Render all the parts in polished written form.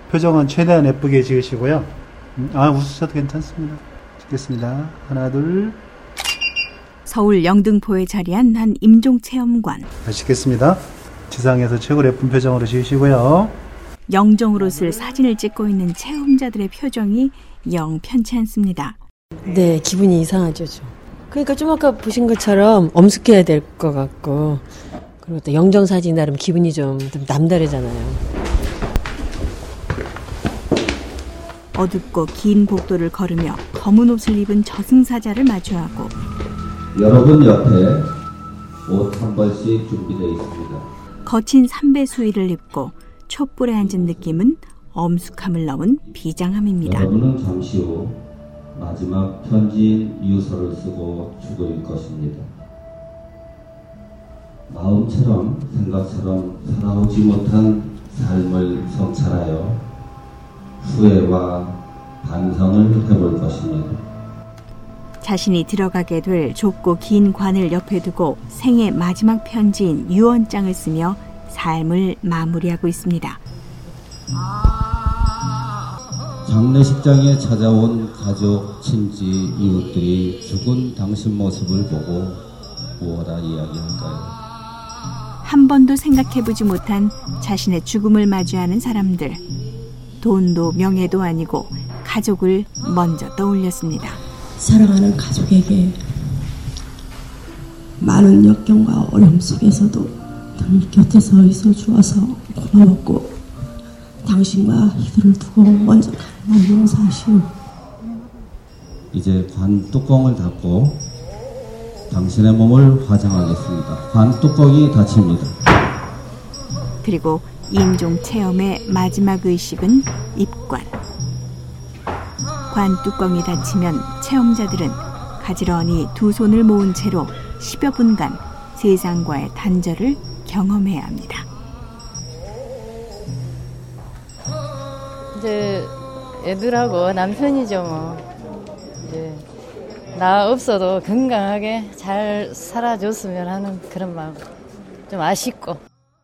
표정은 최대한 예쁘게 지으시고요. 웃으셔도 괜찮습니다. 찍겠습니다. 하나, 둘. 서울 영등포에 자리한 한 임종체험관. 찍겠습니다. 지상에서 최고로 예쁜 표정으로 지으시고요. 영정으로 쓸 사진을 찍고 있는 체험자들의 표정이 영 편치 않습니다. 네, 기분이 이상하죠. 그러니까 좀 아까 보신 것처럼 엄숙해야 될 것 같고, 그리고 또 영정 사진 나름 기분이 좀 남다르잖아요. 어둡고 긴 복도를 걸으며 검은 옷을 입은 저승사자를 마주하고, 여러분 옆에 옷 한 벌씩 준비되어 있습니다. 거친 삼배 수의를 입고 촛불에 앉은 느낌은 엄숙함을 넘은 비장함입니다. 여러분은 잠시 후 마지막 편지인 유서를 쓰고 죽을 것입니다. 마음처럼 생각처럼 살아오지 못한 삶을 성찰하여 후회와 반성을 해볼 것입니다. 자신이 들어가게 될 좁고 긴 관을 옆에 두고 생애 마지막 편지인 유언장을 쓰며 삶을 마무리하고 있습니다. 장례식장에 찾아온 가족, 친지, 이웃들이 죽은 당신 모습을 보고 무엇라 이야기할까요? 한 번도 생각해보지 못한 자신의 죽음을 마주하는 사람들. 돈도 명예도 아니고 가족을 먼저 떠올렸습니다. 사랑하는 가족에게 많은 역경과 어려움 속에서도 늘 곁에 서 있어 주어서 고마웠고, 당신과 이들을 두고 먼저 가는 용사시오. 이제 관 뚜껑을 닫고 당신의 몸을 화장하겠습니다. 관 뚜껑이 닫힙니다. 그리고 임종 체험의 마지막 의식은 입관. 관 뚜껑이 닫히면 체험자들은 가지런히 두 손을 모은 채로 10여 분간 세상과의 단절을 경험해야 합니다. 이제 애들하고 남편이죠 뭐. 이제 나 없어도 건강하게 잘 살아줬으면 하는 그런 마음. 좀 아쉽고.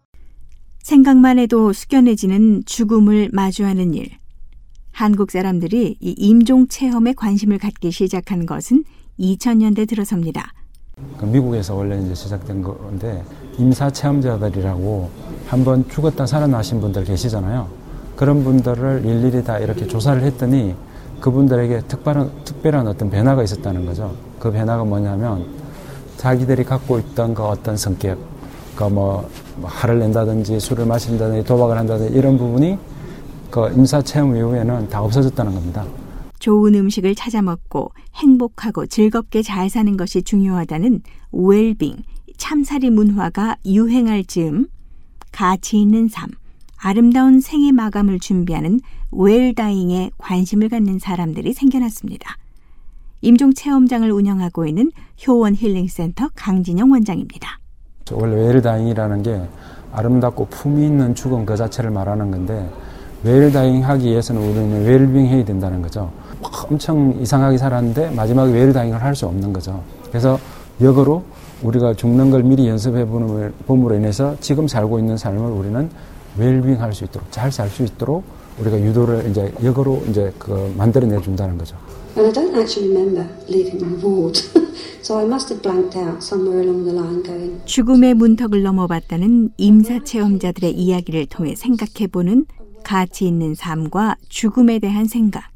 생각만 해도 숙연해지는 죽음을 마주하는 일. 한국 사람들이 이 임종 체험에 관심을 갖기 시작한 것은 2000년대 들어서입니다. 미국에서 원래 이제 시작된 건데, 임사 체험자들이라고 한번 죽었다 살아나신 분들 계시잖아요. 그런 분들을 일일이 다 이렇게 조사를 했더니 그분들에게 특별한 어떤 변화가 있었다는 거죠. 그 변화가 뭐냐면 자기들이 갖고 있던 그 어떤 성격, 뭐 화를 낸다든지 술을 마신다든지 도박을 한다든지 이런 부분이 그 임사 체험 이후에는 다 없어졌다는 겁니다. 좋은 음식을 찾아 먹고 행복하고 즐겁게 잘 사는 것이 중요하다는 웰빙, 참살이 문화가 유행할 즈음 가치 있는 삶, 아름다운 생의 마감을 준비하는 웰다잉에 관심을 갖는 사람들이 생겨났습니다. 임종 체험장을 운영하고 있는 효원 힐링센터 강진영 원장입니다. 원래 웰다잉이라는 게 아름답고 품위 있는 죽음 그 자체를 말하는 건데, 웰다잉 하기 위해서는 우리는 웰빙 해야 된다는 거죠. 엄청 이상하게 살았는데 마지막에 웰다잉을 할 수 없는 거죠. 그래서 역으로 우리가 죽는 걸 미리 연습해 봄으로 인해서 지금 살고 있는 삶을 우리는 웰빙 할 수 있도록, 잘 살 수 있도록 우리가 유도를 이제 역으로 이제 만들어내 준다는 거죠. And I don't actually remember leaving my ward. So I must have blanked out somewhere along the line going. 죽음의 문턱을 넘어봤다는 임사 체험자들의 이야기를 통해 생각해보는 가치 있는 삶과 죽음에 대한 생각.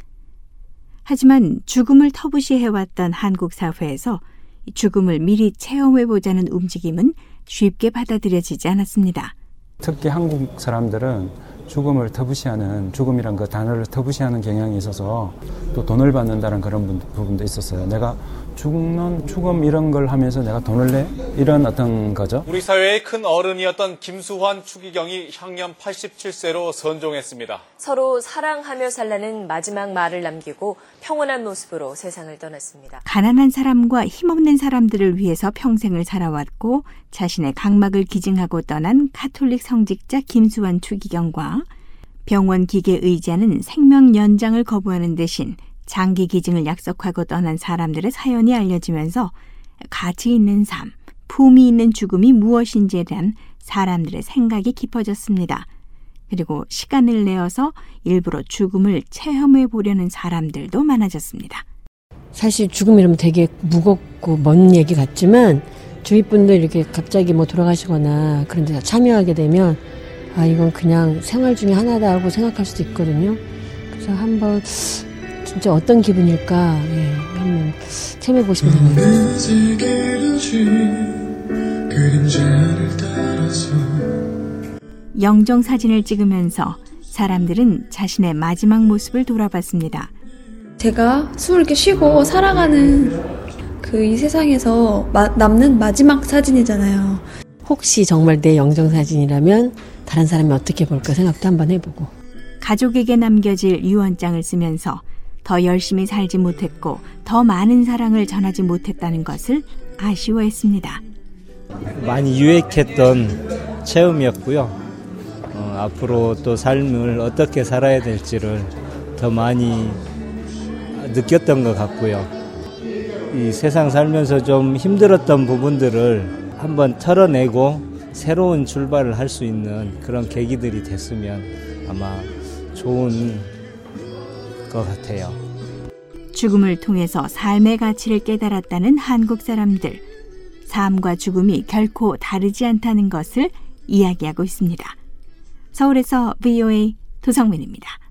하지만 죽음을 터부시해왔던 한국 사회에서 죽음을 미리 체험해보자는 움직임은 쉽게 받아들여지지 않았습니다. 특히 한국 사람들은 죽음을 터부시하는, 죽음이란 그 단어를 터부시하는 경향이 있어서 또 돈을 받는다는 그런 부분도 있었어요. 내가 죽음 이런 걸 하면서 내가 돈을 내? 이런 어떤 거죠. 우리 사회의 큰 어른이었던 김수환 추기경이 향년 87세로 선종했습니다. 서로 사랑하며 살라는 마지막 말을 남기고 평온한 모습으로 세상을 떠났습니다. 가난한 사람과 힘없는 사람들을 위해서 평생을 살아왔고 자신의 각막을 기증하고 떠난 가톨릭 성직자 김수환 추기경과 병원 기계에 의지하는 생명 연장을 거부하는 대신 장기 기증을 약속하고 떠난 사람들의 사연이 알려지면서 가치 있는 삶, 품위 있는 죽음이 무엇인지에 대한 사람들의 생각이 깊어졌습니다. 그리고 시간을 내어서 일부러 죽음을 체험해 보려는 사람들도 많아졌습니다. 사실 죽음이라면 되게 무겁고 먼 얘기 같지만 주위 분들 이렇게 갑자기 뭐 돌아가시거나 그런 데 참여하게 되면 아 이건 그냥 생활 중에 하나다 하고 생각할 수도 있거든요. 그래서 한번 진짜 어떤 기분일까 한번 체험해 보시면 됩니다. 영정 사진을 찍으면서 사람들은 자신의 마지막 모습을 돌아봤습니다. 제가 숨을 이렇게 쉬고 살아가는 이 세상에서 남는 마지막 사진이잖아요. 혹시 정말 내 영정 사진이라면 다른 사람이 어떻게 볼까 생각도 한번 해보고. 가족에게 남겨질 유언장을 쓰면서 더 열심히 살지 못했고 더 많은 사랑을 전하지 못했다는 것을 아쉬워했습니다. 많이 유익했던 체험이었고요. 앞으로 또 삶을 어떻게 살아야 될지를 더 많이 느꼈던 것 같고요. 이 세상 살면서 좀 힘들었던 부분들을 한번 털어내고 새로운 출발을 할 수 있는 그런 계기들이 됐으면 아마 좋은 것 같아요. 죽음을 통해서 삶의 가치를 깨달았다는 한국 사람들. 삶과 죽음이 결코 다르지 않다는 것을 이야기하고 있습니다. 서울에서 VOA 도성민입니다.